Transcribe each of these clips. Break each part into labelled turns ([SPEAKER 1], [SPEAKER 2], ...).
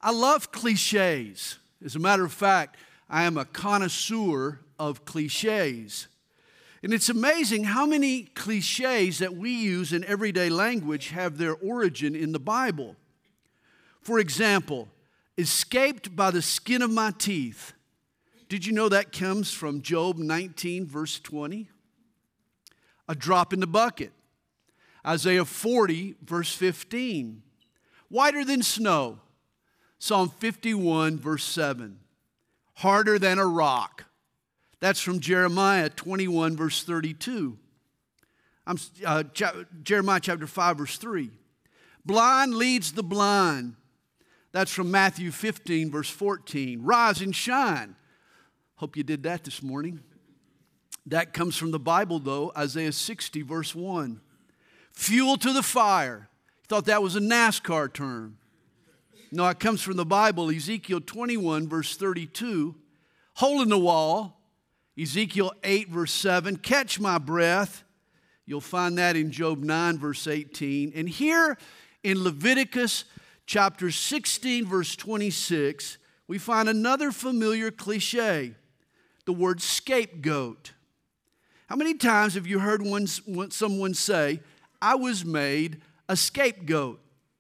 [SPEAKER 1] I love cliches. As a matter of fact, I am a connoisseur of cliches. And it's amazing how many cliches that we use in everyday language have their origin in the Bible. For example, escaped by the skin of my teeth. Did you know that comes from Job 19, verse 20? A drop in the bucket. Isaiah 40, verse 15. Whiter than snow. Psalm 51, verse 7. Harder than a rock. That's from Jeremiah 21, verse 32. Jeremiah chapter 5, verse 3. Blind leads the blind. That's from Matthew 15, verse 14. Rise and shine. Hope you did that this morning. That comes from the Bible, though, Isaiah 60, verse 1. Fuel to the fire. You thought that was a NASCAR term. No, it comes from the Bible, Ezekiel 21, verse 32. Hole in the wall, Ezekiel 8, verse 7. Catch my breath. You'll find that in Job 9, verse 18. And here in Leviticus chapter 16, verse 26, we find another familiar cliche, the word scapegoat. How many times have you heard someone say, I was made a scapegoat?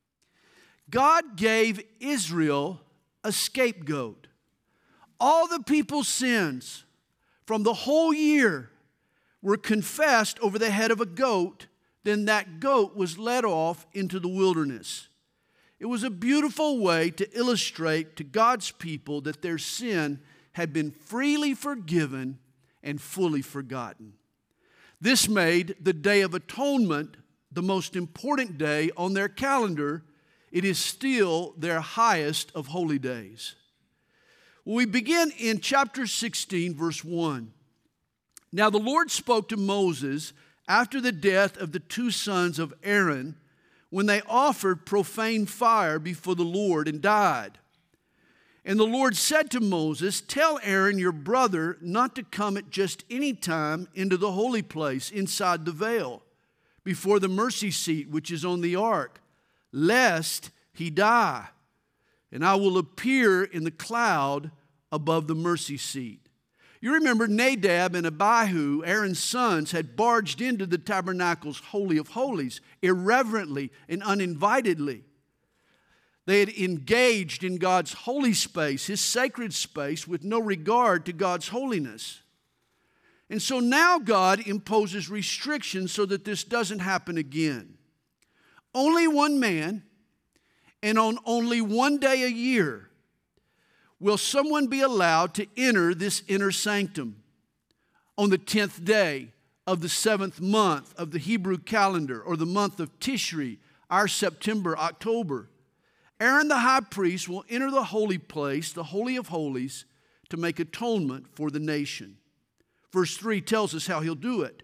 [SPEAKER 1] God gave Israel a scapegoat. All the people's sins from the whole year were confessed over the head of a goat. Then that goat was led off into the wilderness. It was a beautiful way to illustrate to God's people that their sin had been freely forgiven and fully forgotten. This made the Day of Atonement the most important day on their calendar. It is still their highest of holy days. We begin in chapter 16, verse 1. Now the Lord spoke to Moses after the death of the two sons of Aaron, when they offered profane fire before the Lord and died. And the Lord said to Moses, tell Aaron your brother not to come at just any time into the holy place inside the veil, before the mercy seat which is on the ark, lest he die. And I will appear in the cloud above the mercy seat. You remember Nadab and Abihu, Aaron's sons, had barged into the tabernacle's holy of holies irreverently and uninvitedly. They had engaged in God's holy space, His sacred space, with no regard to God's holiness. And so now God imposes restrictions so that this doesn't happen again. Only one man and on only one day a year will someone be allowed to enter this inner sanctum. On the 10th day of the 7th month of the Hebrew calendar, or the month of Tishri, our September, October, Aaron the high priest will enter the holy place, the Holy of Holies, to make atonement for the nation. Verse 3 tells us how he'll do it.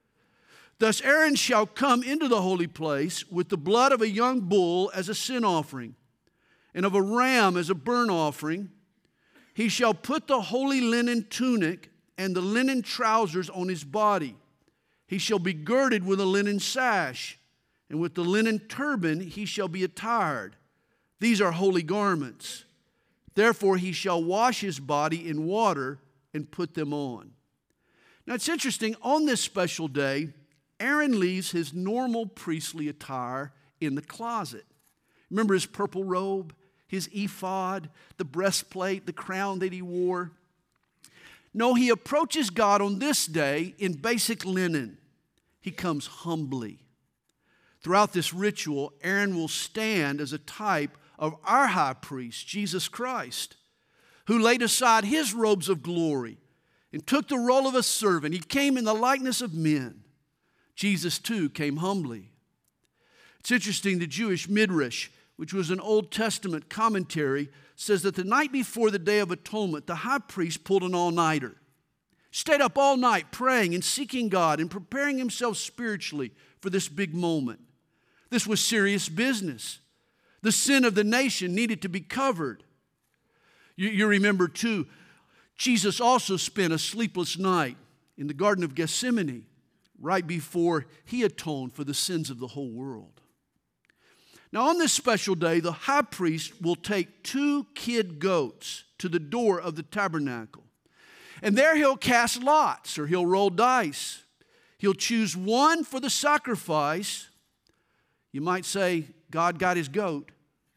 [SPEAKER 1] Thus Aaron shall come into the holy place with the blood of a young bull as a sin offering, and of a ram as a burnt offering. He shall put the holy linen tunic and the linen trousers on his body. He shall be girded with a linen sash, and with the linen turban he shall be attired. These are holy garments. Therefore he shall wash his body in water and put them on. Now it's interesting, on this special day, Aaron leaves his normal priestly attire in the closet. Remember his purple robe, his ephod, the breastplate, the crown that he wore? No, he approaches God on this day in basic linen. He comes humbly. Throughout this ritual, Aaron will stand as a type of our high priest, Jesus Christ, who laid aside his robes of glory and took the role of a servant. He came in the likeness of men. Jesus, too, came humbly. It's interesting, the Jewish Midrash, which was an Old Testament commentary, says that the night before the Day of Atonement, the high priest pulled an all-nighter. Stayed up all night praying and seeking God and preparing himself spiritually for this big moment. This was serious business. The sin of the nation needed to be covered. You remember, too, Jesus also spent a sleepless night in the Garden of Gethsemane right before he atoned for the sins of the whole world. Now, on this special day, the high priest will take 2 kid goats to the door of the tabernacle. And there he'll cast lots, or he'll roll dice. He'll choose one for the sacrifice. You might say, God got his goat.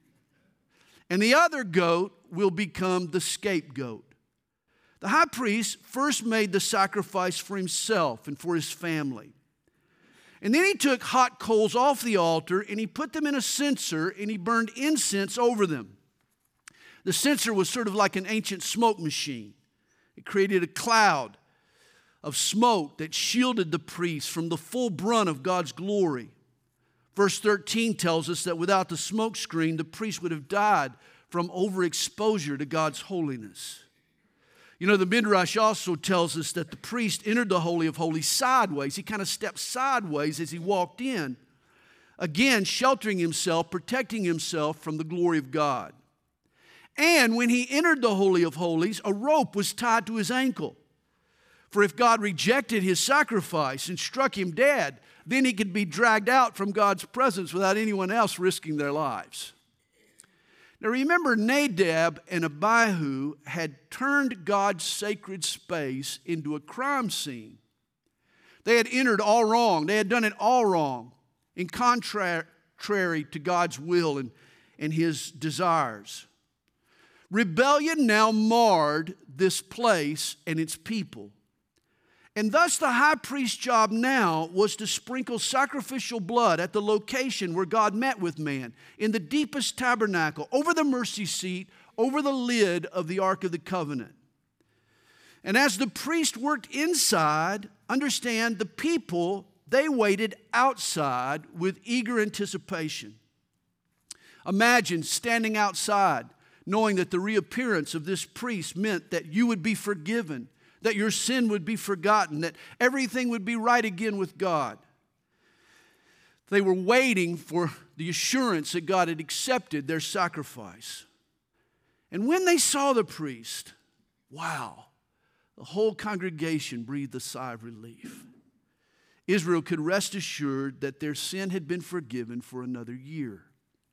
[SPEAKER 1] And the other goat will become the scapegoat. The high priest first made the sacrifice for himself and for his family. And then he took hot coals off the altar and he put them in a censer and he burned incense over them. The censer was sort of like an ancient smoke machine. It created a cloud of smoke that shielded the priest from the full brunt of God's glory. Verse 13 tells us that without the smoke screen, the priest would have died from overexposure to God's holiness. You know, the Midrash also tells us that the priest entered the Holy of Holies sideways. He kind of stepped sideways as he walked in, again, sheltering himself, protecting himself from the glory of God. And when he entered the Holy of Holies, a rope was tied to his ankle. For if God rejected his sacrifice and struck him dead, then he could be dragged out from God's presence without anyone else risking their lives. Now remember, Nadab and Abihu had turned God's sacred space into a crime scene. They had entered all wrong. They had done it all wrong, in contrary to God's will and his desires. Rebellion now marred this place and its people. And thus the high priest's job now was to sprinkle sacrificial blood at the location where God met with man, in the deepest tabernacle, over the mercy seat, over the lid of the Ark of the Covenant. And as the priest worked inside, understand the people, they waited outside with eager anticipation. Imagine standing outside, knowing that the reappearance of this priest meant that you would be forgiven, that your sin would be forgotten, that everything would be right again with God. They were waiting for the assurance that God had accepted their sacrifice. And when they saw the priest, wow, the whole congregation breathed a sigh of relief. Israel could rest assured that their sin had been forgiven for another year.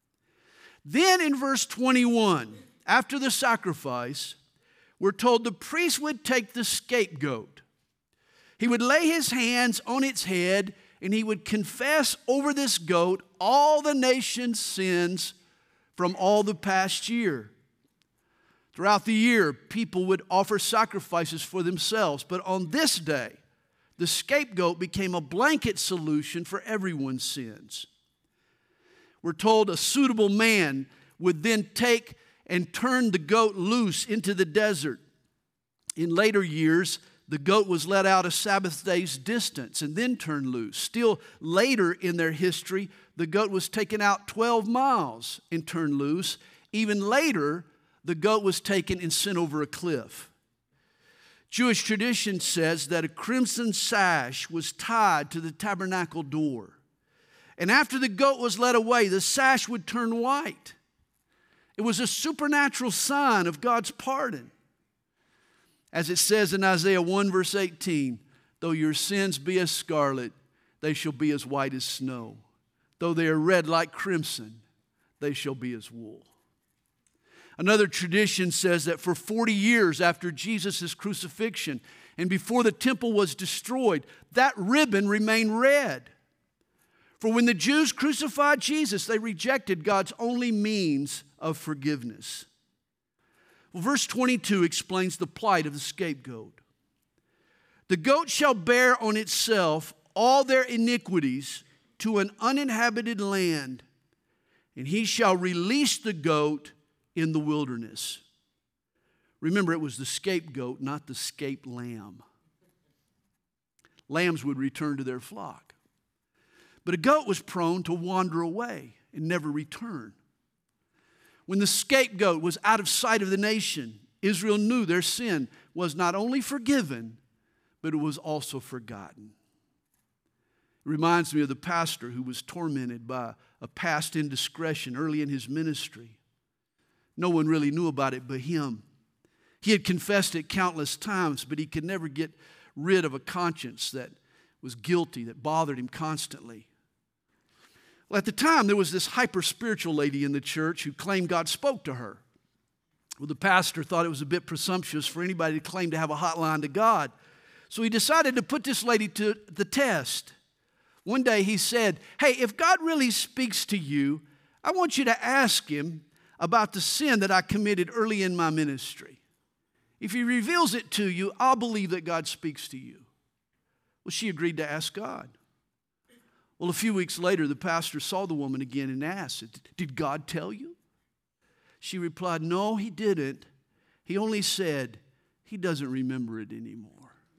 [SPEAKER 1] Then in verse 21, after the sacrifice, we're told the priest would take the scapegoat. He would lay his hands on its head and he would confess over this goat all the nation's sins from all the past year. Throughout the year, people would offer sacrifices for themselves, but on this day, the scapegoat became a blanket solution for everyone's sins. We're told a suitable man would then take and turned the goat loose into the desert. In later years, the goat was let out a Sabbath day's distance and then turned loose. Still later in their history, the goat was taken out 12 miles and turned loose. Even later, the goat was taken and sent over a cliff. Jewish tradition says that a crimson sash was tied to the tabernacle door. And after the goat was led away, the sash would turn white. It was a supernatural sign of God's pardon. As it says in Isaiah 1 verse 18, though your sins be as scarlet, they shall be as white as snow. Though they are red like crimson, they shall be as wool. Another tradition says that for 40 years after Jesus' crucifixion and before the temple was destroyed, that ribbon remained red. For when the Jews crucified Jesus, they rejected God's only means of forgiveness. Well, verse 22 explains the plight of the scapegoat. The goat shall bear on itself all their iniquities to an uninhabited land, and he shall release the goat in the wilderness. Remember, it was the scapegoat, not the scaped lamb. Lambs would return to their flock. But a goat was prone to wander away and never return. When the scapegoat was out of sight of the nation, Israel knew their sin was not only forgiven, but it was also forgotten. It reminds me of the pastor who was tormented by a past indiscretion early in his ministry. No one really knew about it but him. He had confessed it countless times, but he could never get rid of a conscience that was guilty, that bothered him constantly. Well, at the time, there was this hyper-spiritual lady in the church who claimed God spoke to her. Well, the pastor thought it was a bit presumptuous for anybody to claim to have a hotline to God. So he decided to put this lady to the test. One day he said, hey, if God really speaks to you, I want you to ask him about the sin that I committed early in my ministry. If he reveals it to you, I'll believe that God speaks to you. Well, she agreed to ask God. Well, a few weeks later, the pastor saw the woman again and asked, did God tell you? She replied, no, he didn't. He only said he doesn't remember it anymore.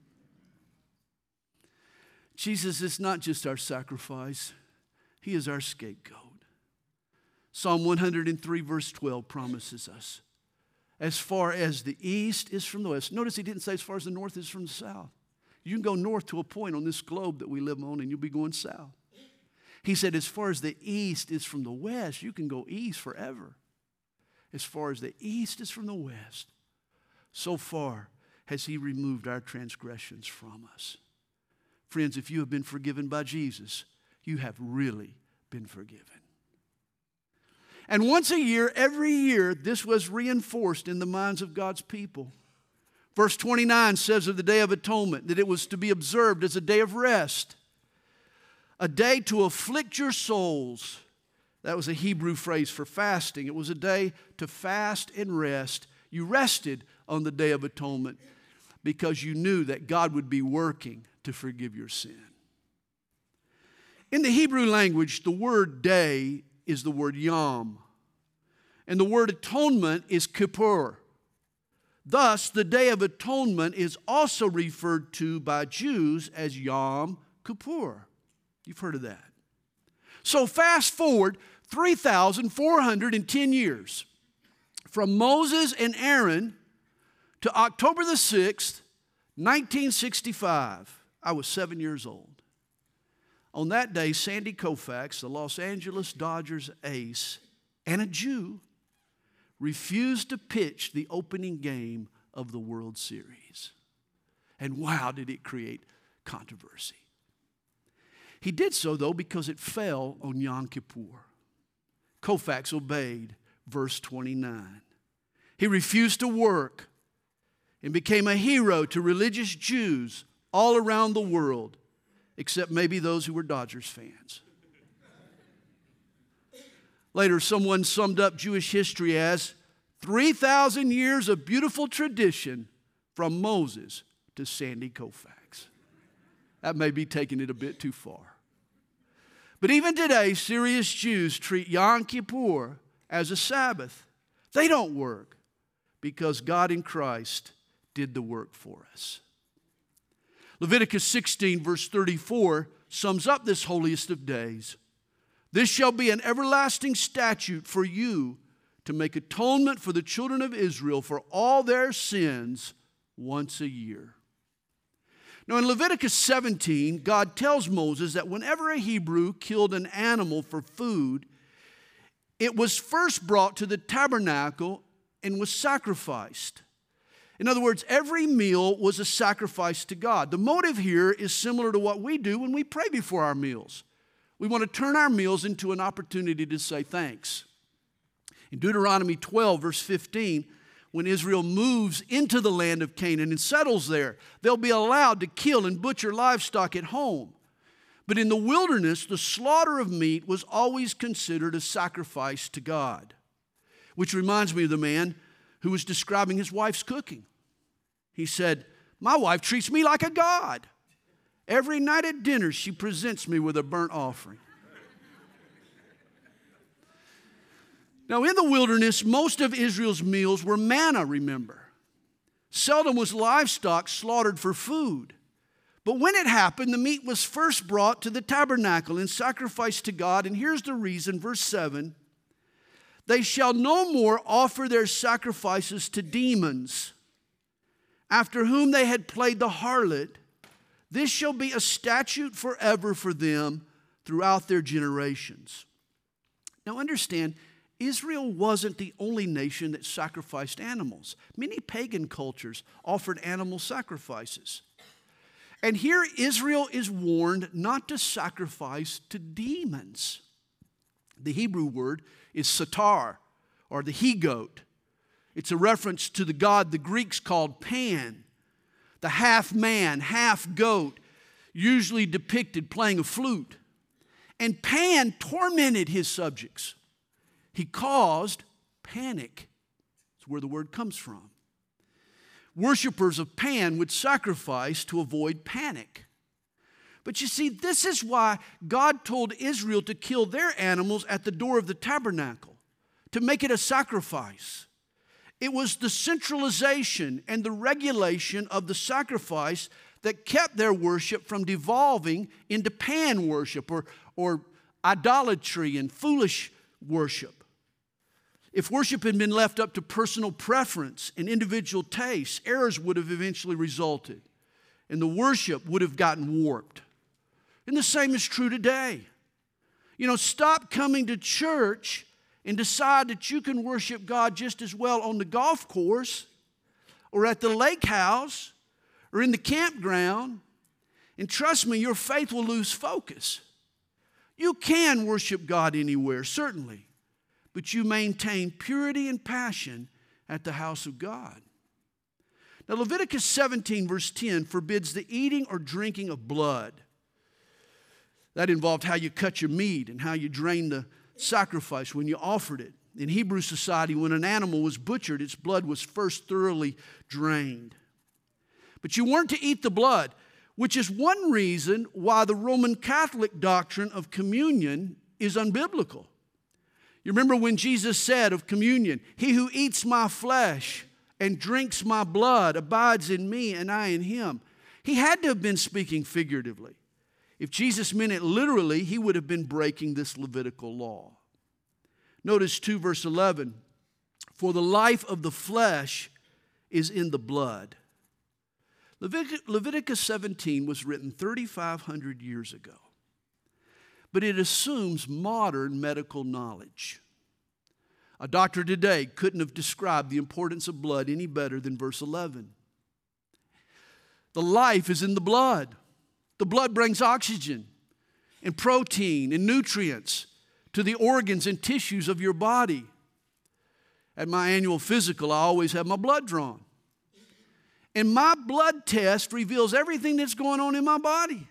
[SPEAKER 1] Jesus is not just our sacrifice. He is our scapegoat. Psalm 103 verse 12 promises us, as far as the east is from the west. Notice he didn't say as far as the north is from the south. You can go north to a point on this globe that we live on and you'll be going south. He said as far as the east is from the west, you can go east forever. As far as the east is from the west, so far has he removed our transgressions from us. Friends, if you have been forgiven by Jesus, you have really been forgiven. And once a year, every year, this was reinforced in the minds of God's people. Verse 29 says of the Day of Atonement that it was to be observed as a day of rest, a day to afflict your souls. That was a Hebrew phrase for fasting. It was a day to fast and rest. You rested on the Day of Atonement because you knew that God would be working to forgive your sin. In the Hebrew language, the word day is the word yom, and the word atonement is kippur. Thus, the Day of Atonement is also referred to by Jews as Yom Kippur. You've heard of that. So fast forward 3,410 years from Moses and Aaron to October the 6th, 1965. I was 7 years old. On that day, Sandy Koufax, the Los Angeles Dodgers ace, and a Jew, refused to pitch the opening game of the World Series. And wow, did it create controversy. He did so, though, because it fell on Yom Kippur. Koufax obeyed verse 29. He refused to work and became a hero to religious Jews all around the world, except maybe those who were Dodgers fans. Later, someone summed up Jewish history as 3,000 years of beautiful tradition from Moses to Sandy Koufax. That may be taking it a bit too far. But even today, serious Jews treat Yom Kippur as a Sabbath. They don't work because God in Christ did the work for us. Leviticus 16 verse 34 sums up this holiest of days. This shall be an everlasting statute for you to make atonement for the children of Israel for all their sins once a year. Now in Leviticus 17, God tells Moses that whenever a Hebrew killed an animal for food, it was first brought to the tabernacle and was sacrificed. In other words, every meal was a sacrifice to God. The motive here is similar to what we do when we pray before our meals. We want to turn our meals into an opportunity to say thanks. In Deuteronomy 12, verse 15, when Israel moves into the land of Canaan and settles there, they'll be allowed to kill and butcher livestock at home. But in the wilderness, the slaughter of meat was always considered a sacrifice to God. Which reminds me of the man who was describing his wife's cooking. He said, "My wife treats me like a god. Every night at dinner, she presents me with a burnt offering." Now, in the wilderness, most of Israel's meals were manna, remember. Seldom was livestock slaughtered for food. But when it happened, the meat was first brought to the tabernacle and sacrificed to God. And here's the reason, verse 7. They shall no more offer their sacrifices to demons, after whom they had played the harlot. This shall be a statute forever for them throughout their generations. Now understand, Israel wasn't the only nation that sacrificed animals. Many pagan cultures offered animal sacrifices. And here Israel is warned not to sacrifice to demons. The Hebrew word is satar, or the he-goat. It's a reference to the god the Greeks called Pan, the half-man, half-goat, usually depicted playing a flute. And Pan tormented his subjects. He caused panic. That's where the word comes from. Worshippers of Pan would sacrifice to avoid panic. But you see, this is why God told Israel to kill their animals at the door of the tabernacle, to make it a sacrifice. It was the centralization and the regulation of the sacrifice that kept their worship from devolving into Pan worship or idolatry and foolish worship. If worship had been left up to personal preference and individual tastes, errors would have eventually resulted, and the worship would have gotten warped. And the same is true today. Stop coming to church and decide that you can worship God just as well on the golf course or at the lake house or in the campground. And trust me, your faith will lose focus. You can worship God anywhere, certainly, but you maintain purity and passion at the house of God. Now, Leviticus 17, verse 10, forbids the eating or drinking of blood. That involved how you cut your meat and how you drained the sacrifice when you offered it. In Hebrew society, when an animal was butchered, its blood was first thoroughly drained. But you weren't to eat the blood, which is one reason why the Roman Catholic doctrine of communion is unbiblical. You remember when Jesus said of communion, "He who eats my flesh and drinks my blood abides in me and I in him." He had to have been speaking figuratively. If Jesus meant it literally, he would have been breaking this Levitical law. Notice 2 verse 11, "For the life of the flesh is in the blood." Leviticus 17 was written 3,500 years ago, but it assumes modern medical knowledge. A doctor today couldn't have described the importance of blood any better than verse 11. The life is in the blood. The blood brings oxygen and protein and nutrients to the organs and tissues of your body. At my annual physical, I always have my blood drawn. And my blood test reveals everything that's going on in my body.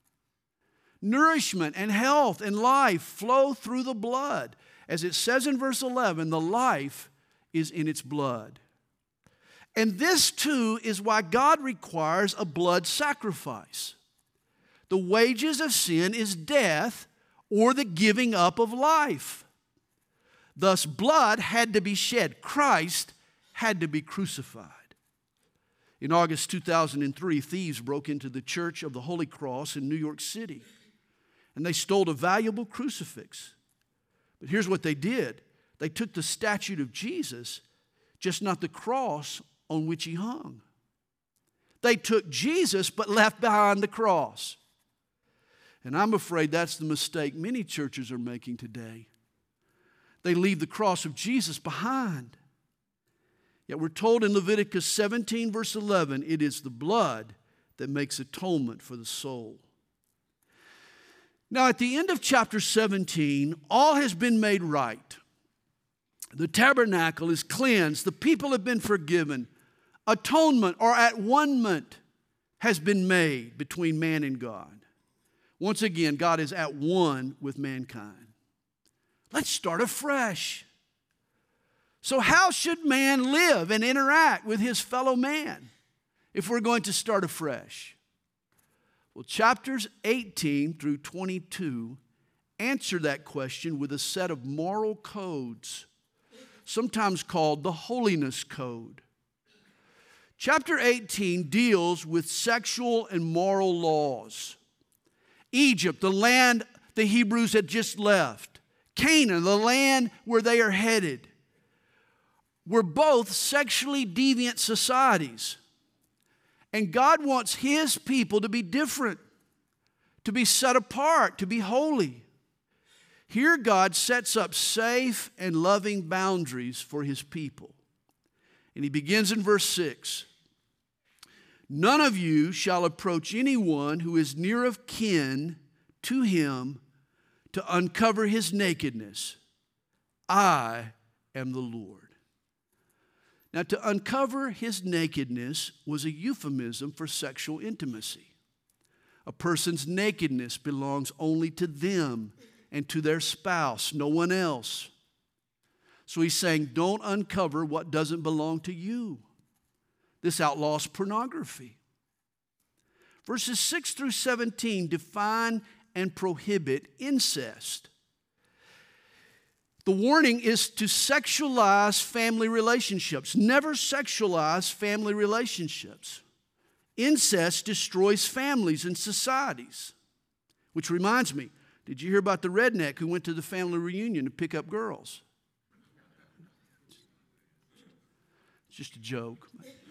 [SPEAKER 1] Nourishment and health and life flow through the blood. As it says in verse 11, the life is in its blood. And this too is why God requires a blood sacrifice. The wages of sin is death or the giving up of life. Thus, blood had to be shed. Christ had to be crucified. In August 2003, thieves broke into the Church of the Holy Cross in New York City, and they stole a valuable crucifix. But here's what they did. They took the statue of Jesus, just not the cross on which he hung. They took Jesus, but left behind the cross. And I'm afraid that's the mistake many churches are making today. They leave the cross of Jesus behind. Yet we're told in Leviticus 17, verse 11, it is the blood that makes atonement for the soul. Now, at the end of chapter 17, all has been made right. The tabernacle is cleansed. The people have been forgiven. Atonement or at-one-ment has been made between man and God. Once again, God is at one with mankind. Let's start afresh. So how should man live and interact with his fellow man if we're going to start afresh? Well, chapters 18 through 22 answer that question with a set of moral codes, sometimes called the Holiness Code. Chapter 18 deals with sexual and moral laws. Egypt, the land the Hebrews had just left, Canaan, the land where they are headed, were both sexually deviant societies. And God wants his people to be different, to be set apart, to be holy. Here God sets up safe and loving boundaries for his people. And he begins in verse 6. None of you shall approach anyone who is near of kin to him to uncover his nakedness. I am the Lord. Now, to uncover his nakedness was a euphemism for sexual intimacy. A person's nakedness belongs only to them and to their spouse, no one else. So he's saying, don't uncover what doesn't belong to you. This outlaws pornography. Verses 6 through 17 define and prohibit incest. The warning is to sexualize family relationships. Never sexualize family relationships. Incest destroys families and societies. Which reminds me, did you hear about the redneck who went to the family reunion to pick up girls? It's just a joke.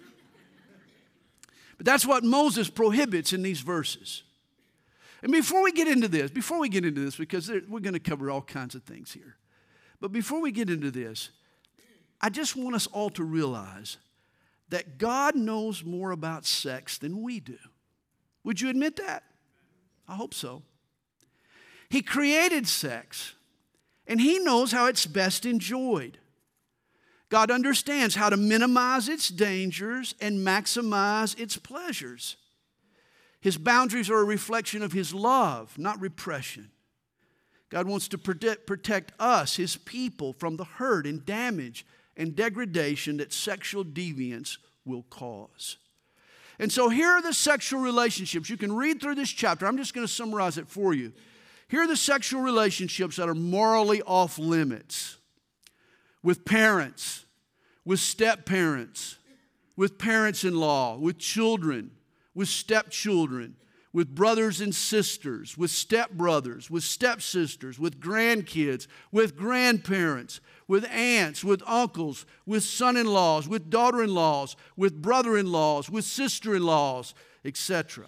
[SPEAKER 1] But that's what Moses prohibits in these verses. And before we get into this, because we're going to cover all kinds of things here. But before we get into this, I just want us all to realize that God knows more about sex than we do. Would you admit that? I hope so. He created sex, and he knows how it's best enjoyed. God understands how to minimize its dangers and maximize its pleasures. His boundaries are a reflection of his love, not repression. God wants to protect us, his people, from the hurt and damage and degradation that sexual deviance will cause. And so here are the sexual relationships. You can read through this chapter. I'm just going to summarize it for you. Here are the sexual relationships that are morally off limits. With parents, with step-parents, with parents-in-law, with children, with stepchildren, with brothers and sisters, with stepbrothers, with stepsisters, with grandkids, with grandparents, with aunts, with uncles, with son-in-laws, with daughter-in-laws, with brother-in-laws, with sister-in-laws, etc.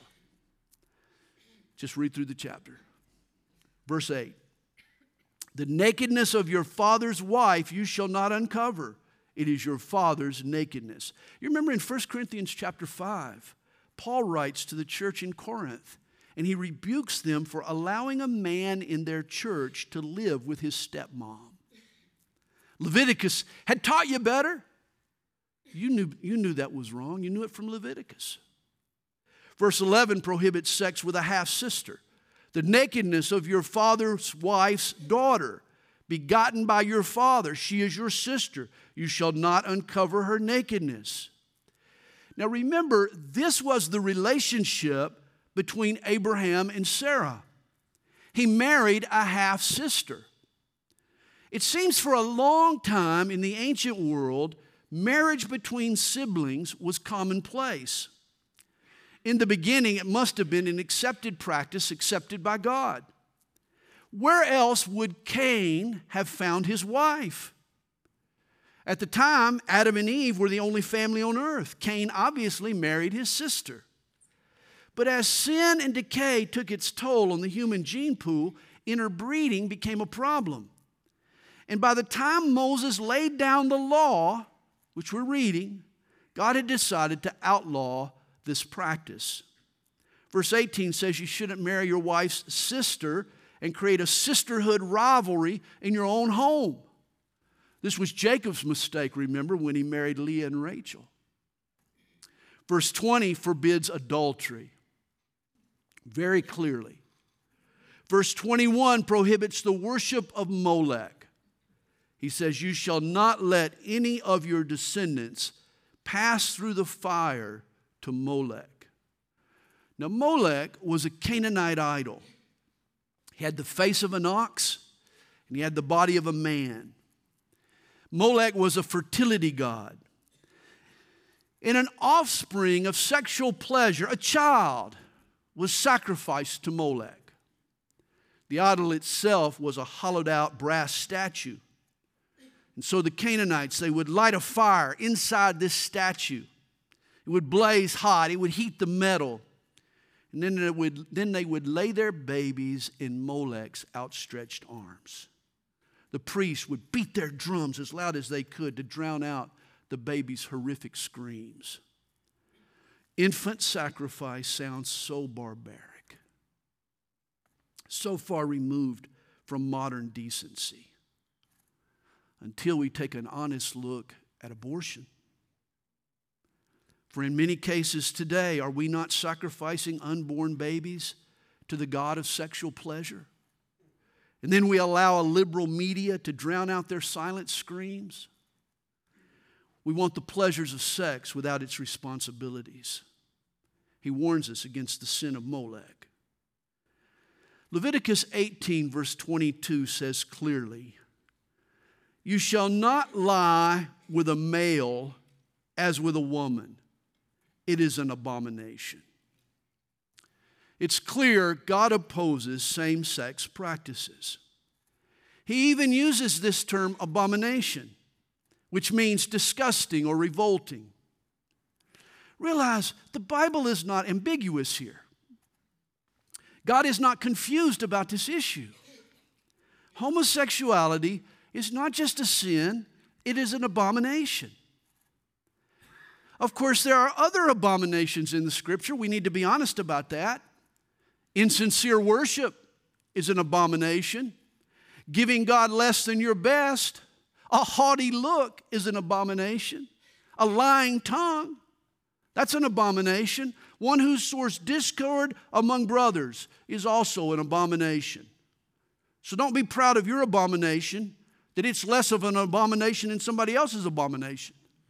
[SPEAKER 1] Just read through the chapter. Verse 8. The nakedness of your father's wife you shall not uncover. It is your father's nakedness. You remember in 1 Corinthians chapter 5, Paul writes to the church in Corinth, and he rebukes them for allowing a man in their church to live with his stepmom. Leviticus had taught you better. You knew that was wrong. You knew it from Leviticus. Verse 11 prohibits sex with a half-sister. The nakedness of your father's wife's daughter, begotten by your father, she is your sister. You shall not uncover her nakedness. Now remember, this was the relationship between Abraham and Sarah. He married a half-sister. It seems for a long time in the ancient world, marriage between siblings was commonplace. In the beginning, it must have been an accepted practice accepted by God. Where else would Cain have found his wife? At the time, Adam and Eve were the only family on earth. Cain obviously married his sister. But as sin and decay took its toll on the human gene pool, interbreeding became a problem. And by the time Moses laid down the law, which we're reading, God had decided to outlaw this practice. Verse 18 says you shouldn't marry your wife's sister and create a sisterhood rivalry in your own home. This was Jacob's mistake, remember, when he married Leah and Rachel. Verse 20 forbids adultery very clearly. Verse 21 prohibits the worship of Molech. He says, you shall not let any of your descendants pass through the fire to Molech. Now, Molech was a Canaanite idol. He had the face of an ox, and he had the body of a man. Molech was a fertility god. In an offspring of sexual pleasure, a child was sacrificed to Molech. The idol itself was a hollowed-out brass statue. And so the Canaanites, they would light a fire inside this statue. It would blaze hot. It would heat the metal. And then they would lay their babies in Molech's outstretched arms. The priests would beat their drums as loud as they could to drown out the baby's horrific screams. Infant sacrifice sounds so barbaric, so far removed from modern decency until we take an honest look at abortion. For in many cases today, are we not sacrificing unborn babies to the god of sexual pleasure? And then we allow a liberal media to drown out their silent screams. We want the pleasures of sex without its responsibilities. He warns us against the sin of Molech. Leviticus 18 verse 22 says clearly, "You shall not lie with a male as with a woman. It is an abomination." It's clear God opposes same-sex practices. He even uses this term abomination, which means disgusting or revolting. Realize the Bible is not ambiguous here. God is not confused about this issue. Homosexuality is not just a sin, it is an abomination. Of course, there are other abominations in the Scripture. We need to be honest about that. Insincere worship is an abomination. Giving God less than your best. A haughty look is an abomination. A lying tongue, that's an abomination. One who sows discord among brothers is also an abomination. So don't be proud of your abomination, that it's less of an abomination than somebody else's abomination.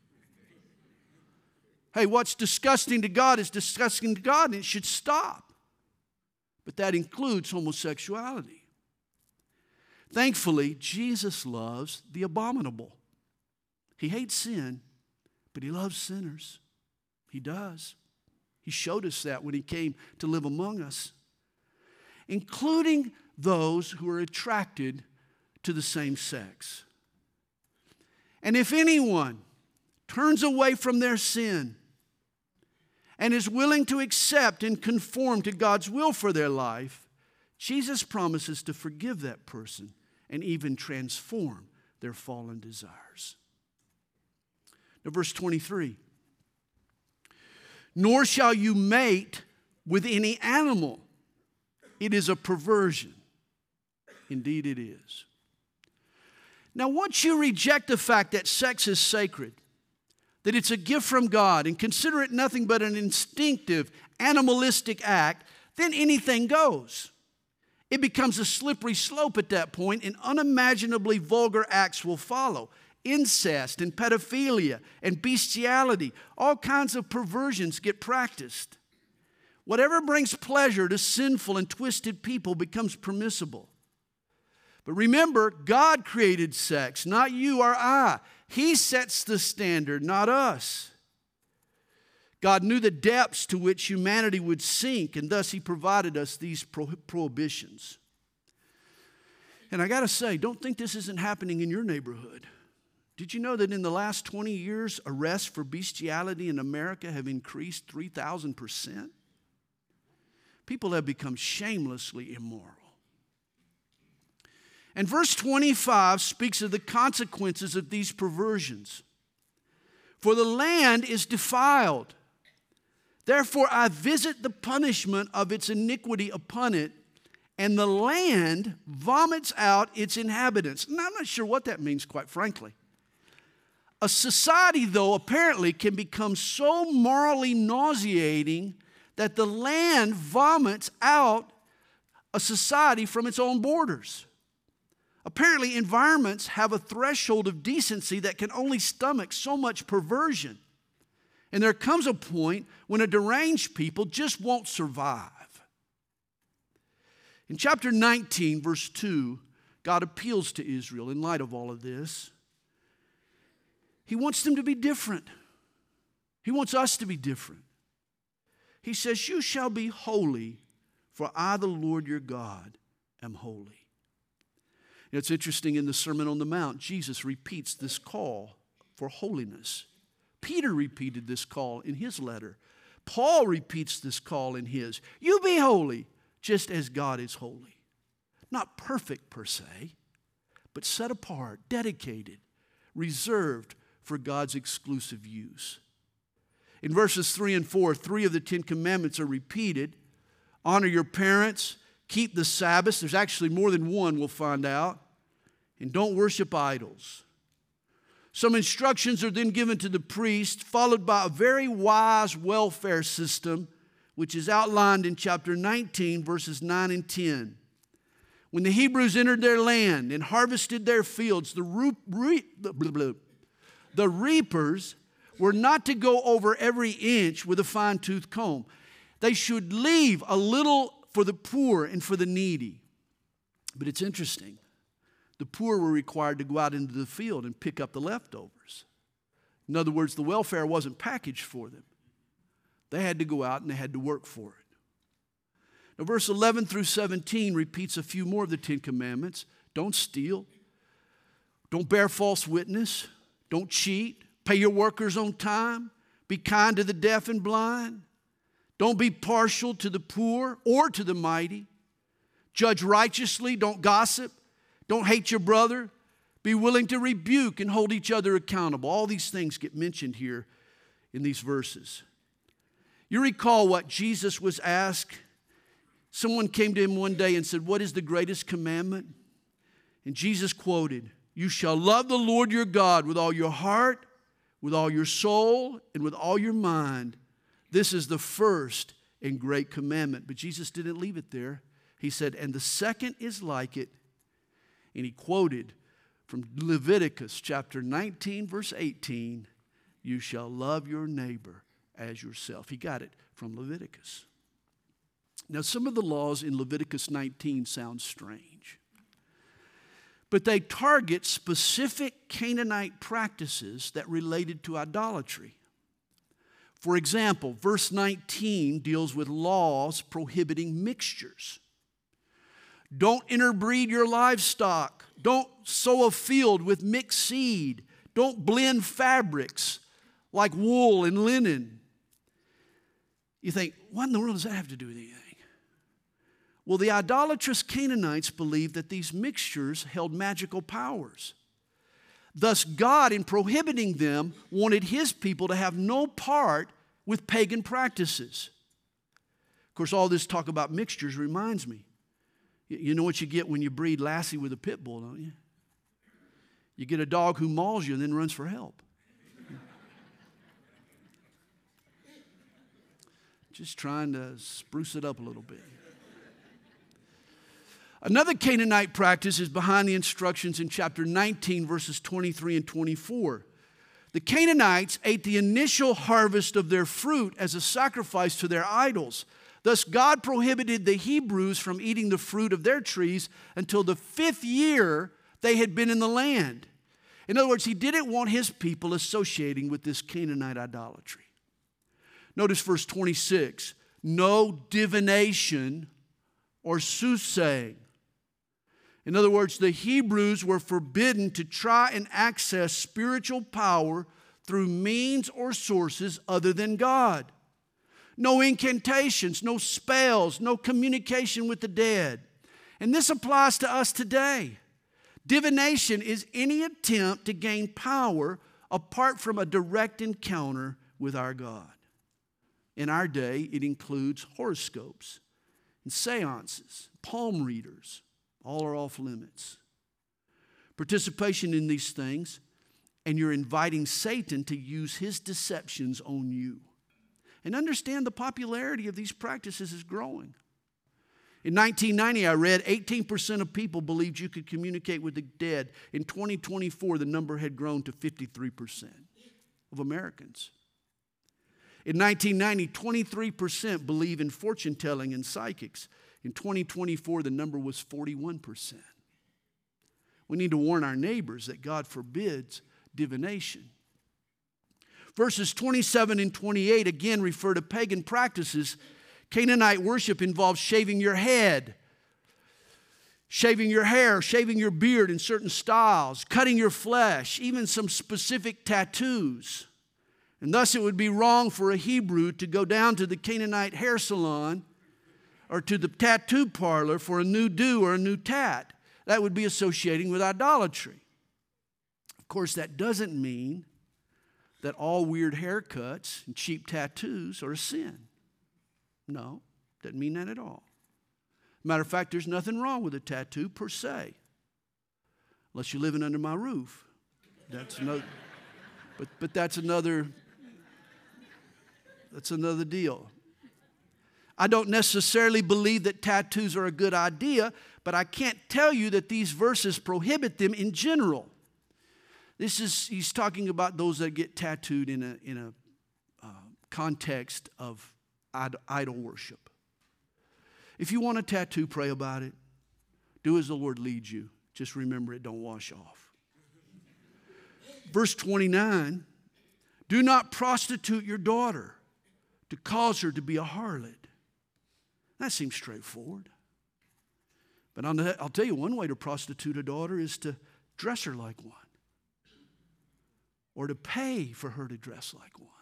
[SPEAKER 1] Hey, what's disgusting to God is disgusting to God, and it should stop. But that includes homosexuality. Thankfully, Jesus loves the abominable. He hates sin, but he loves sinners. He does. He showed us that when he came to live among us, including those who are attracted to the same sex. And if anyone turns away from their sin and is willing to accept and conform to God's will for their life, Jesus promises to forgive that person and even transform their fallen desires. Now, verse 23. "Nor shall you mate with any animal. It is a perversion." Indeed it is. Now, once you reject the fact that sex is sacred, that it's a gift from God, and consider it nothing but an instinctive, animalistic act, then anything goes. It becomes a slippery slope at that point, and unimaginably vulgar acts will follow. Incest and pedophilia and bestiality, all kinds of perversions get practiced. Whatever brings pleasure to sinful and twisted people becomes permissible. But remember, God created sex, not you or I. He sets the standard, not us. God knew the depths to which humanity would sink, and thus he provided us these prohibitions. And I got to say, don't think this isn't happening in your neighborhood. Did you know that in the last 20 years, arrests for bestiality in America have increased 3,000%? People have become shamelessly immoral. And verse 25 speaks of the consequences of these perversions. "For the land is defiled. Therefore I visit the punishment of its iniquity upon it, and the land vomits out its inhabitants." Now, I'm not sure what that means, quite frankly. A society, though, apparently can become so morally nauseating that the land vomits out a society from its own borders. Apparently, environments have a threshold of decency that can only stomach so much perversion. And there comes a point when a deranged people just won't survive. In chapter 19, verse 2, God appeals to Israel in light of all of this. He wants them to be different. He wants us to be different. He says, "You shall be holy, for I, the Lord your God, am holy." It's interesting, in the Sermon on the Mount, Jesus repeats this call for holiness. Peter repeated this call in his letter. Paul repeats this call in his. You be holy, just as God is holy. Not perfect per se, but set apart, dedicated, reserved for God's exclusive use. In verses 3 and 4, 3 of the 10 commandments are repeated. Honor your parents, Keep the Sabbath. There's actually more than one, we'll find out. And don't worship idols. Some instructions are then given to the priest, followed by a very wise welfare system, which is outlined in chapter 19, verses 9 and 10. When the Hebrews entered their land and harvested their fields, the reapers were not to go over every inch with a fine-tooth comb. They should leave a little for the poor and for the needy. But it's interesting. The poor were required to go out into the field and pick up the leftovers. In other words, the welfare wasn't packaged for them. They had to go out and they had to work for it. Now, verse 11 through 17 repeats a few more of the Ten Commandments. Don't steal. Don't bear false witness. Don't cheat. Pay your workers on time. Be kind to the deaf and blind. Don't be partial to the poor or to the mighty. Judge righteously. Don't gossip. Don't hate your brother. Be willing to rebuke and hold each other accountable. All these things get mentioned here in these verses. You recall what Jesus was asked? Someone came to him one day and said, "What is the greatest commandment?" And Jesus quoted, "You shall love the Lord your God with all your heart, with all your soul, and with all your mind. This is the first and great commandment." But Jesus didn't leave it there. He said, "And the second is like it." And he quoted from Leviticus chapter 19, verse 18, "You shall love your neighbor as yourself." He got it from Leviticus. Now, some of the laws in Leviticus 19 sound strange, but they target specific Canaanite practices that related to idolatry. For example, verse 19 deals with laws prohibiting mixtures. Don't interbreed your livestock. Don't sow a field with mixed seed. Don't blend fabrics like wool and linen. You think, what in the world does that have to do with anything? Well, the idolatrous Canaanites believed that these mixtures held magical powers. Thus, God, in prohibiting them, wanted His people to have no part with pagan practices. Of course, all this talk about mixtures reminds me. You know what you get when you breed Lassie with a pit bull, don't you? You get a dog who mauls you and then runs for help. Just trying to spruce it up a little bit. Another Canaanite practice is behind the instructions in chapter 19, verses 23 and 24. The Canaanites ate the initial harvest of their fruit as a sacrifice to their idols. Thus, God prohibited the Hebrews from eating the fruit of their trees until the 5th year they had been in the land. In other words, He didn't want His people associating with this Canaanite idolatry. Notice verse 26. No divination or soothsaying. In other words, the Hebrews were forbidden to try and access spiritual power through means or sources other than God. No incantations, no spells, no communication with the dead. And this applies to us today. Divination is any attempt to gain power apart from a direct encounter with our God. In our day, it includes horoscopes and seances, palm readers. All are off limits. Participation in these things, and you're inviting Satan to use his deceptions on you. And understand the popularity of these practices is growing. In 1990, I read 18% of people believed you could communicate with the dead. In 2024, the number had grown to 53% of Americans. In 1990, 23% believe in fortune telling and psychics. In 2024, the number was 41%. We need to warn our neighbors that God forbids divination. Verses 27 and 28 again refer to pagan practices. Canaanite worship involves shaving your head, shaving your hair, shaving your beard in certain styles, cutting your flesh, even some specific tattoos. And thus it would be wrong for a Hebrew to go down to the Canaanite hair salon or to the tattoo parlor for a new do or a new tat. That would be associating with idolatry. Of course, that doesn't mean that all weird haircuts and cheap tattoos are a sin. No, doesn't mean that at all. Matter of fact, there's nothing wrong with a tattoo per se, unless you're living under my roof. That's another, but that's another deal. I don't necessarily believe that tattoos are a good idea, but I can't tell you that these verses prohibit them in general. He's talking about those that get tattooed in a context of idol worship. If you want a tattoo, pray about it. Do as the Lord leads you. Just remember it don't wash off. Verse 29, do not prostitute your daughter to cause her to be a harlot. That seems straightforward. But I'll tell you, one way to prostitute a daughter is to dress her like one, or to pay for her to dress like one.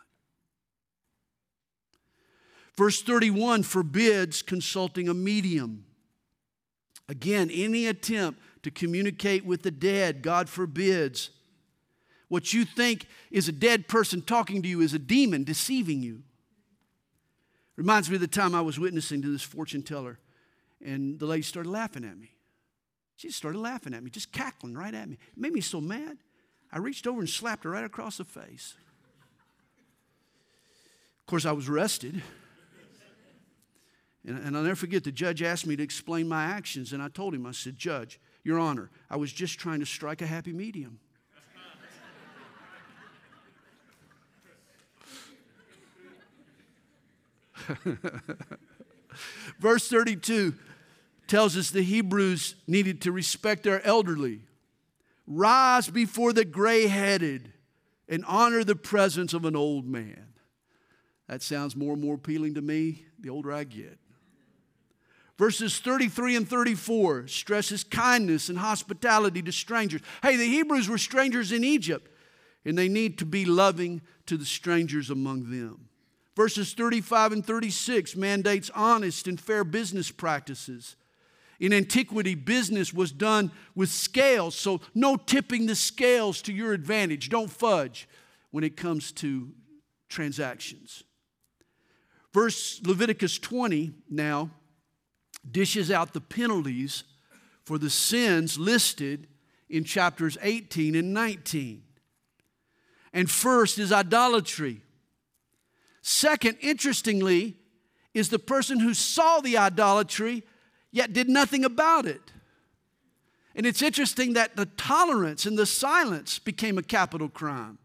[SPEAKER 1] Verse 31 forbids consulting a medium. Again, any attempt to communicate with the dead, God forbids. What you think is a dead person talking to you is a demon deceiving you. Reminds me of the time I was witnessing to this fortune teller, and the lady started laughing at me. She started laughing at me, just cackling right at me. It made me so mad. I reached over and slapped her right across the face. Of course, I was arrested. And I'll never forget, the judge asked me to explain my actions, and I told him, I said, Judge, Your Honor, I was just trying to strike a happy medium. Verse 32 tells us the Hebrews needed to respect their elderly. Rise before the gray-headed and honor the presence of an old man. That sounds more and more appealing to me the older I get. Verses 33 and 34 stresses kindness and hospitality to strangers. Hey, the Hebrews were strangers in Egypt, and they need to be loving to the strangers among them. Verses 35 and 36 mandates honest and fair business practices. In antiquity, business was done with scales, so no tipping the scales to your advantage. Don't fudge when it comes to transactions. Leviticus 20 now dishes out the penalties for the sins listed in chapters 18 and 19. And first is idolatry. Second, interestingly, is the person who saw the idolatry yet did nothing about it. And it's interesting that the tolerance and the silence became a capital crime,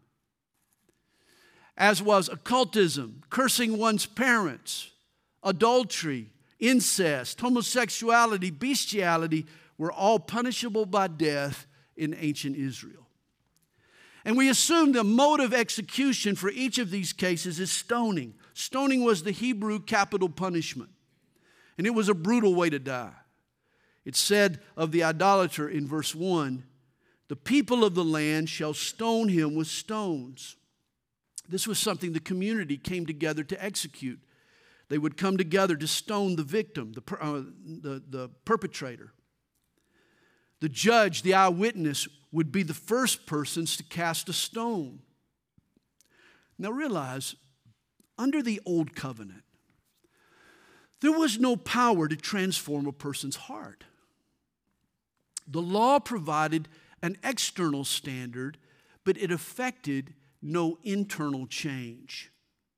[SPEAKER 1] as was occultism, cursing one's parents, adultery, incest, homosexuality, bestiality were all punishable by death in ancient Israel. And we assume the mode of execution for each of these cases is stoning. Stoning was the Hebrew capital punishment, and it was a brutal way to die. It said of the idolater in verse 1, the people of the land shall stone him with stones. This was something the community came together to execute. They would come together to stone the victim, the perpetrator. The judge, the eyewitness, would be the first persons to cast a stone. Now realize, under the old covenant, there was no power to transform a person's heart. The law provided an external standard, but it affected no internal change.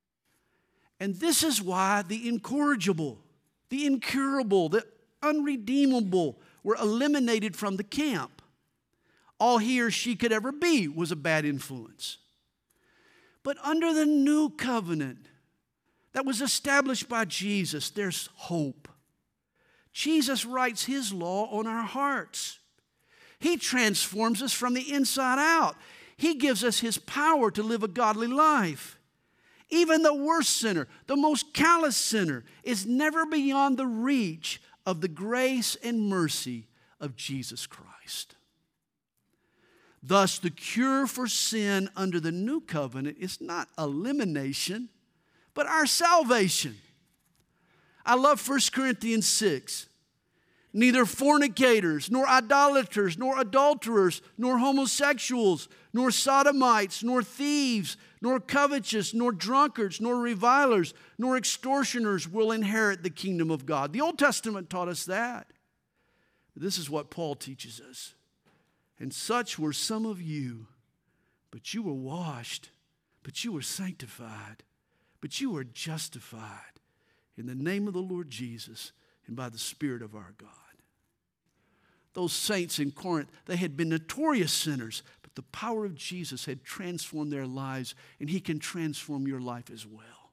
[SPEAKER 1] And this is why the incorrigible, the incurable, the unredeemable were eliminated from the camp. All he or she could ever be was a bad influence. But under the new covenant that was established by Jesus, there's hope. Jesus writes his law on our hearts. He transforms us from the inside out. He gives us his power to live a godly life. Even the worst sinner, the most callous sinner, is never beyond the reach of the grace and mercy of Jesus Christ. Thus, the cure for sin under the new covenant is not elimination, but our salvation. I love 1 Corinthians 6. Neither fornicators, nor idolaters, nor adulterers, nor homosexuals, nor sodomites, nor thieves, nor covetous, nor drunkards, nor revilers, nor extortioners will inherit the kingdom of God. The Old Testament taught us that. This is what Paul teaches us. And such were some of you, but you were washed, but you were sanctified, but you were justified in the name of the Lord Jesus and by the Spirit of our God. Those saints in Corinth, they had been notorious sinners, but the power of Jesus had transformed their lives, and He can transform your life as well.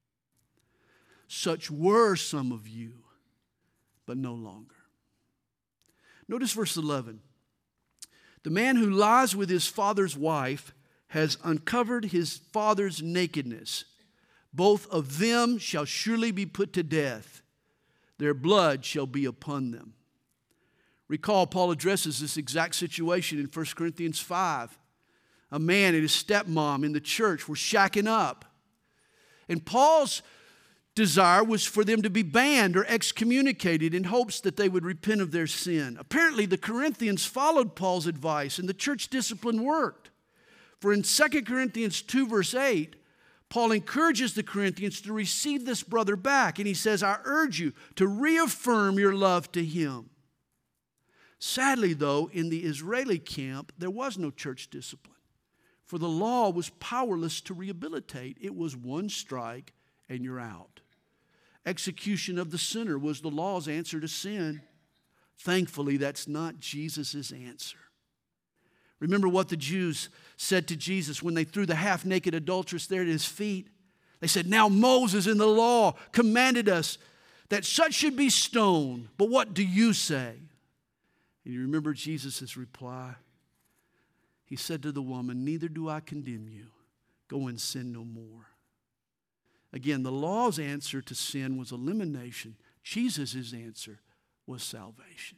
[SPEAKER 1] Such were some of you, but no longer. Notice verse 11. The man who lies with his father's wife has uncovered his father's nakedness. Both of them shall surely be put to death. Their blood shall be upon them. Recall, Paul addresses this exact situation in 1 Corinthians 5. A man and his stepmom in the church were shacking up. And Paul's desire was for them to be banned or excommunicated in hopes that they would repent of their sin. Apparently, the Corinthians followed Paul's advice, and the church discipline worked. For in 2 Corinthians 2, verse 8, Paul encourages the Corinthians to receive this brother back. And he says, I urge you to reaffirm your love to him. Sadly, though, in the Israeli camp, there was no church discipline. For the law was powerless to rehabilitate. It was one strike and you're out. Execution of the sinner was the law's answer to sin. Thankfully, that's not Jesus' answer. Remember what the Jews said to Jesus when they threw the half-naked adulteress there at his feet? They said, now Moses in the law commanded us that such should be stoned. But what do you say? And you remember Jesus' reply? He said to the woman, neither do I condemn you. Go and sin no more. Again, the law's answer to sin was elimination. Jesus' answer was salvation.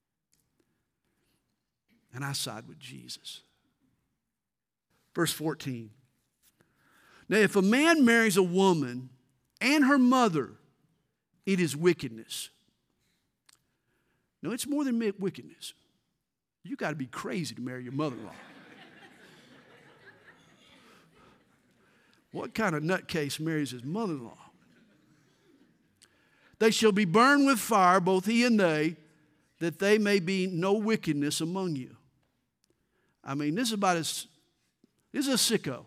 [SPEAKER 1] And I side with Jesus. Verse 14. Now, if a man marries a woman and her mother, it is wickedness. No, it's more than wickedness. You got to be crazy to marry your mother-in-law. What kind of nutcase marries his mother-in-law? They shall be burned with fire, both he and they, that they may be no wickedness among you. I mean, this is a sicko.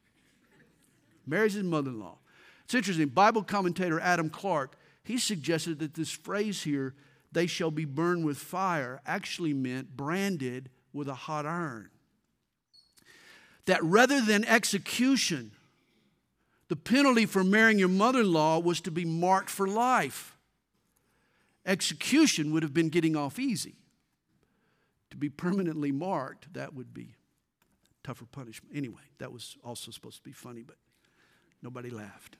[SPEAKER 1] Marries his mother-in-law. It's interesting. Bible commentator Adam Clark, he suggested that this phrase here, they shall be burned with fire, actually meant branded with a hot iron. That rather than execution, the penalty for marrying your mother-in-law was to be marked for life. Execution would have been getting off easy. To be permanently marked, that would be tougher punishment. Anyway, that was also supposed to be funny, but nobody laughed.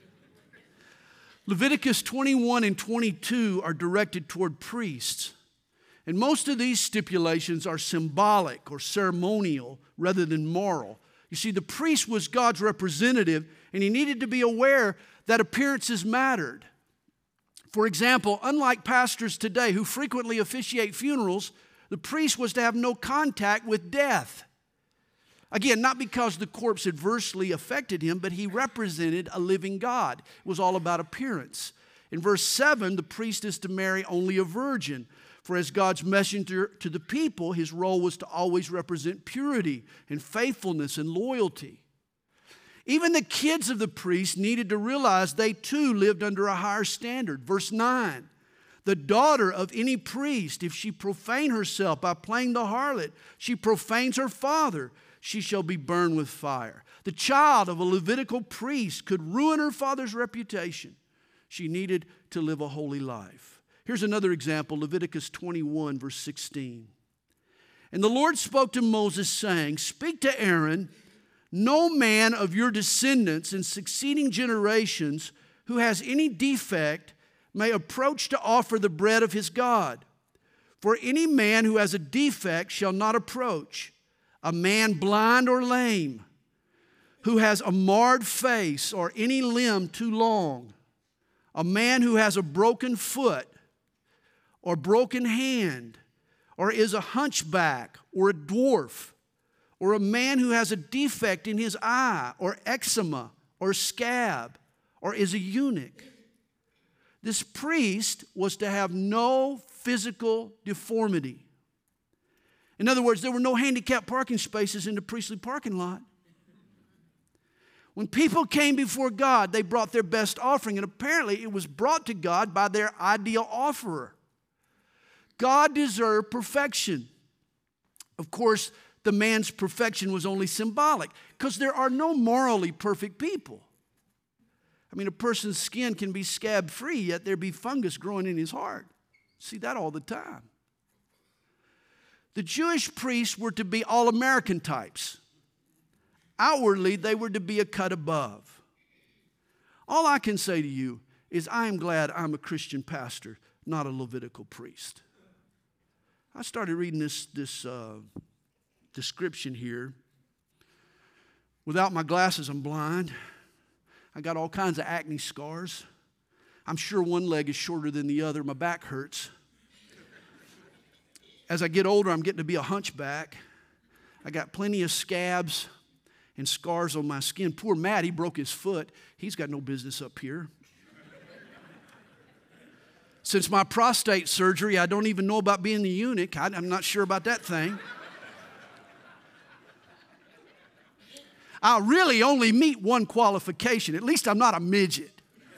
[SPEAKER 1] Leviticus 21 and 22 are directed toward priests. And most of these stipulations are symbolic or ceremonial rather than moral. You see, the priest was God's representative, and he needed to be aware that appearances mattered. For example, unlike pastors today who frequently officiate funerals, the priest was to have no contact with death. Again, not because the corpse adversely affected him, but he represented a living God. It was all about appearance. In verse 7, the priest is to marry only a virgin. For as God's messenger to the people, his role was to always represent purity and faithfulness and loyalty. Even the kids of the priest needed to realize they too lived under a higher standard. Verse 9, the daughter of any priest, if she profane herself by playing the harlot, she profanes her father, she shall be burned with fire. The child of a Levitical priest could ruin her father's reputation. She needed to live a holy life. Here's another example, Leviticus 21, verse 16. And the Lord spoke to Moses, saying, speak to Aaron, no man of your descendants in succeeding generations who has any defect may approach to offer the bread of his God. For any man who has a defect shall not approach. A man blind or lame, who has a marred face or any limb too long, a man who has a broken foot or broken hand, or is a hunchback or a dwarf, or a man who has a defect in his eye, or eczema, or scab, or is a eunuch. This priest was to have no physical deformity. In other words, there were no handicapped parking spaces in the priestly parking lot. When people came before God, they brought their best offering, and apparently it was brought to God by their ideal offerer. God deserved perfection. Of course, the man's perfection was only symbolic, because there are no morally perfect people. I mean, a person's skin can be scab-free, yet there be fungus growing in his heart. See that all the time. The Jewish priests were to be all-American types. Outwardly, they were to be a cut above. All I can say to you is I am glad I'm a Christian pastor, not a Levitical priest. I started reading this description here. Without my glasses, I'm blind. I got all kinds of acne scars. I'm sure one leg is shorter than the other. My back hurts. As I get older, I'm getting to be a hunchback. I got plenty of scabs and scars on my skin. Poor Matt, he broke his foot. He's got no business up here. Since my prostate surgery, I don't even know about being the eunuch. I'm not sure about that thing. I really only meet one qualification. At least I'm not a midget.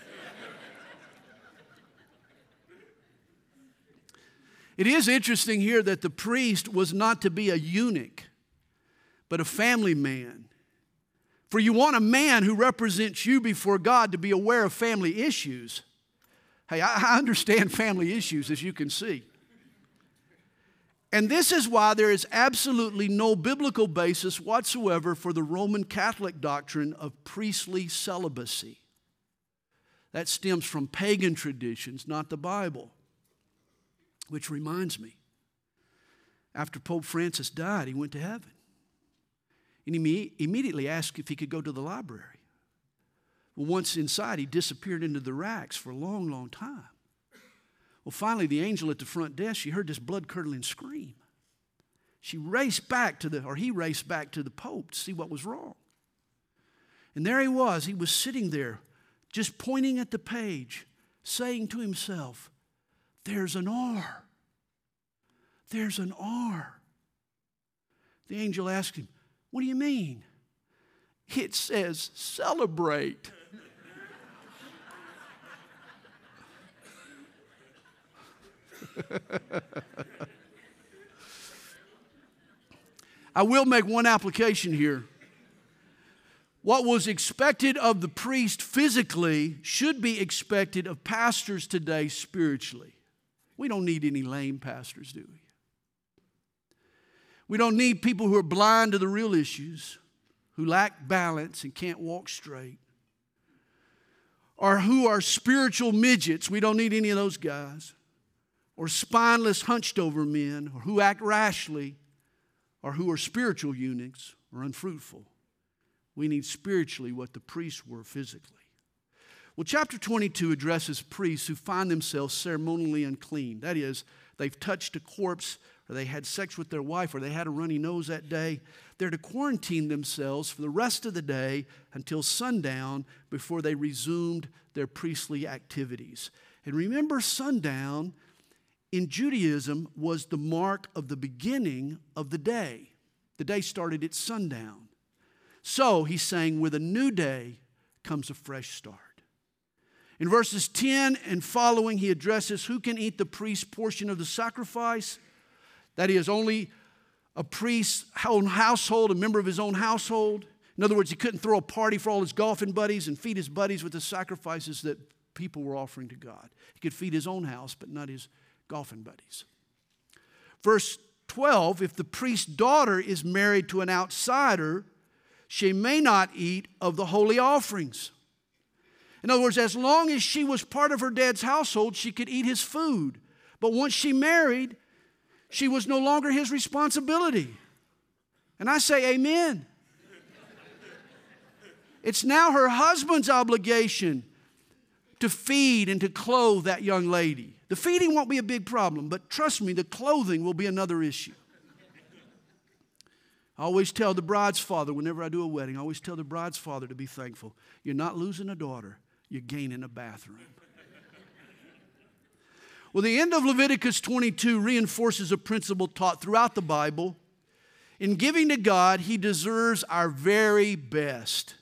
[SPEAKER 1] It is interesting here that the priest was not to be a eunuch, but a family man. For you want a man who represents you before God to be aware of family issues. Hey, I understand family issues, as you can see. And this is why there is absolutely no biblical basis whatsoever for the Roman Catholic doctrine of priestly celibacy. That stems from pagan traditions, not the Bible. Which reminds me, after Pope Francis died, he went to heaven. And he immediately asked if he could go to the library. Well, once inside, he disappeared into the racks for a long, long time. Well, finally, the angel at the front desk, she heard this blood-curdling scream. He raced back to the Pope to see what was wrong. And there he was sitting there, just pointing at the page, saying to himself, "There's an R. There's an R." The angel asked him, "What do you mean?" "It says celebrate." I will make one application here. What was expected of the priest physically should be expected of pastors today spiritually. We don't need any lame pastors, do we? We don't need people who are blind to the real issues, who lack balance and can't walk straight, or who are spiritual midgets. We don't need any of those guys. Or spineless, hunched-over men, or who act rashly, or who are spiritual eunuchs or unfruitful. We need spiritually what the priests were physically. Well, chapter 22 addresses priests who find themselves ceremonially unclean. That is, they've touched a corpse, or they had sex with their wife, or they had a runny nose that day. They're to quarantine themselves for the rest of the day until sundown before they resumed their priestly activities. And remember, sundown in Judaism was the mark of the beginning of the day. The day started at sundown. So he's saying with a new day comes a fresh start. In verses 10 and following, he addresses who can eat the priest's portion of the sacrifice. That is, only a priest's own household, a member of his own household. In other words, he couldn't throw a party for all his golfing buddies and feed his buddies with the sacrifices that people were offering to God. He could feed his own house, but not his golfing buddies. Verse 12, if the priest's daughter is married to an outsider, she may not eat of the holy offerings. In other words, as long as she was part of her dad's household, she could eat his food. But once she married, she was no longer his responsibility. And I say amen. It's now her husband's obligation to feed and to clothe that young lady. The feeding won't be a big problem, but trust me, the clothing will be another issue. I always tell the bride's father, whenever I do a wedding, I always tell the bride's father to be thankful. You're not losing a daughter, you're gaining a bathroom. Well, the end of Leviticus 22 reinforces a principle taught throughout the Bible. In giving to God, He deserves our very best.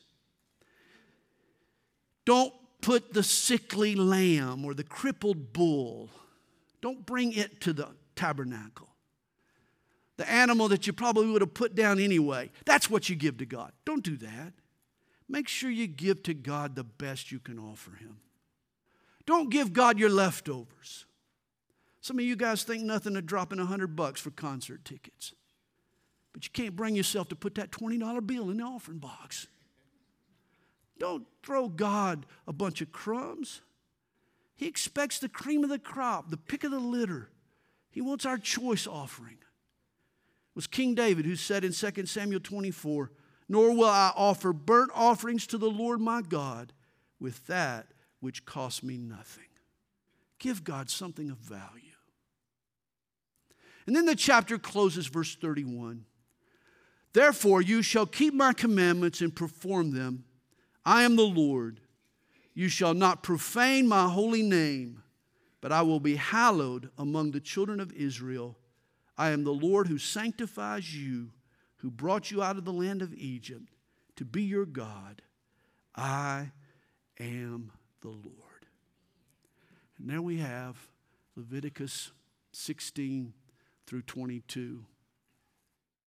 [SPEAKER 1] Don't put the sickly lamb or the crippled bull, don't bring it to the tabernacle. The animal that you probably would have put down anyway, that's what you give to God. Don't do that. Make sure you give to God the best you can offer Him. Don't give God your leftovers. Some of you guys think nothing of dropping $100 for concert tickets. But you can't bring yourself to put that $20 bill in the offering box. Don't throw God a bunch of crumbs. He expects the cream of the crop, the pick of the litter. He wants our choice offering. It was King David who said in 2 Samuel 24, "Nor will I offer burnt offerings to the Lord my God with that which costs me nothing." Give God something of value. And then the chapter closes, verse 31. "Therefore you shall keep my commandments and perform them. I am the Lord. You shall not profane my holy name, but I will be hallowed among the children of Israel. I am the Lord who sanctifies you, who brought you out of the land of Egypt to be your God. I am the Lord." And there we have Leviticus 16 through 22.